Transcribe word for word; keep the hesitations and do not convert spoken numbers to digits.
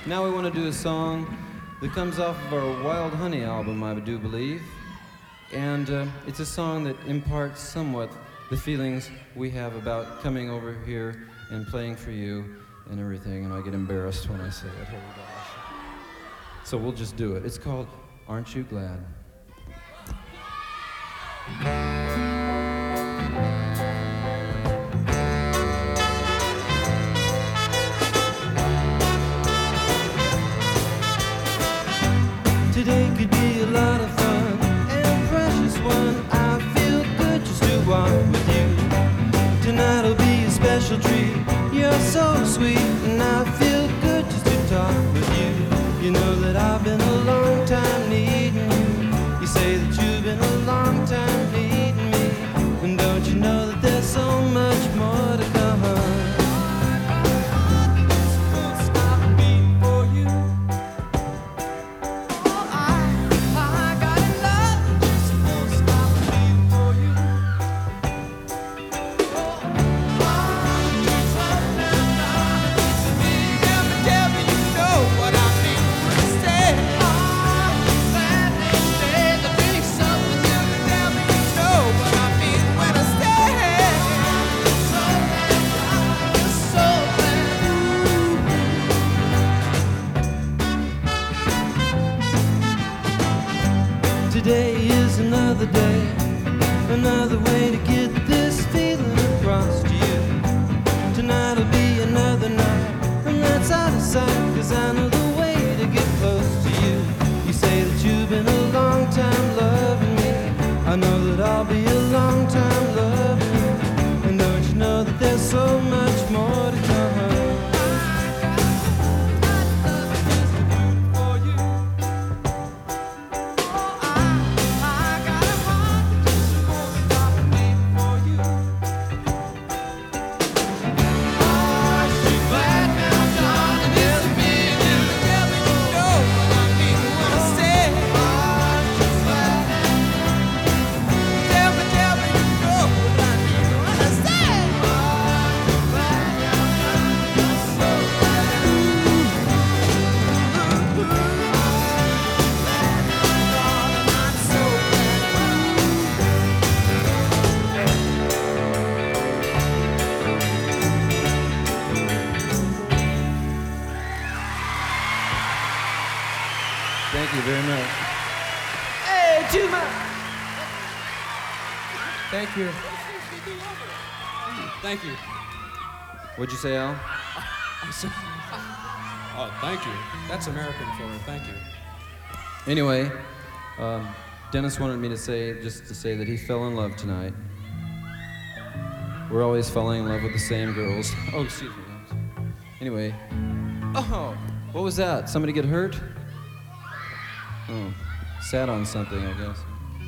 Now we want to do a song that comes off of our Wild Honey album, I do believe. And uh, it's a song that imparts somewhat the feelings we have about coming over here and playing for you and everything. And I get embarrassed when I say it. Oh gosh. So we'll just do it. It's called Aren't You Glad? Today could be a lot of fun and precious one. I feel good just to walk with you. Tonight'll be a special treat. You're so sweet, and I feel good just to talk with you. You know that I've been a long time needing you. You say that you've been a long time needing me. And don't you know that there's so much more to come? Today is another day, another way to get this feeling across to you. Tonight'll be another night, and that's out of sight, 'cause I know the way to get close to you. You say that you've been a long time loving me. I know that I'll be a long time loving you. And don't you know that there's so much more to come? Thank you very much. Hey, too much. Thank you. Thank you. What'd you say, Al? Oh, thank you. That's American for her. Thank you. Anyway, um, Dennis wanted me to say, just to say that he fell in love tonight. We're always falling in love with the same girls. Oh, excuse me. Anyway. Oh, what was that? Somebody get hurt? Oh, sat on something, I guess.